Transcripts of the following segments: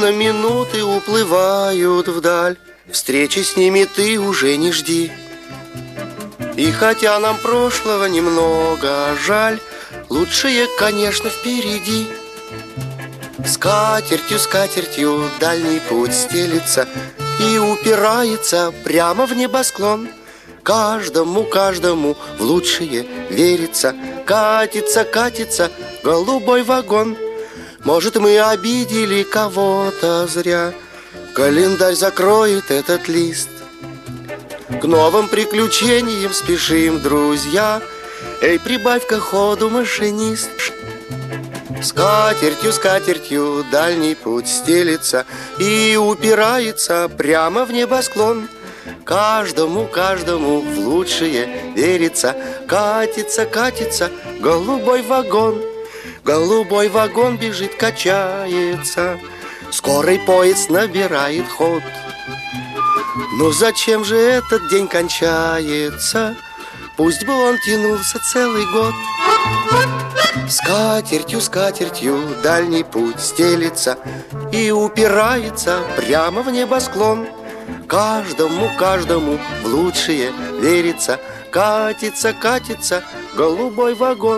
Словно минуты уплывают вдаль, встречи с ними ты уже не жди. И хотя нам прошлого немного жаль, лучшее, конечно, впереди. Скатертью, скатертью дальний путь стелится и упирается прямо в небосклон. Каждому, каждому в лучшее верится. Катится, катится голубой вагон. Может, мы обидели кого-то зря, календарь закроет этот лист. К новым приключениям спешим, друзья. Эй, прибавь-ка ходу, машинист. Скатертью, скатертью дальний путь стелится и упирается прямо в небосклон. Каждому, каждому в лучшее верится. Катится, катится голубой вагон. Голубой вагон бежит, качается, скорый поезд набирает ход. Но зачем же этот день кончается? Пусть бы он тянулся целый год. Скатертью, скатертью дальний путь стелится и упирается прямо в небосклон. Каждому, каждому в лучшее верится. Катится, катится голубой вагон.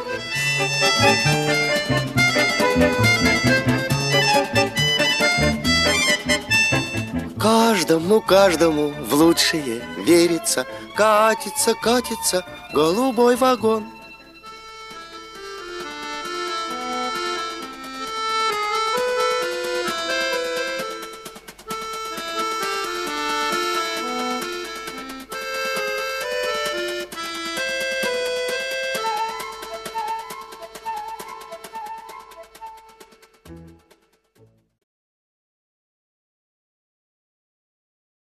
Каждому, каждому в лучшее верится. Катится, катится голубой вагон.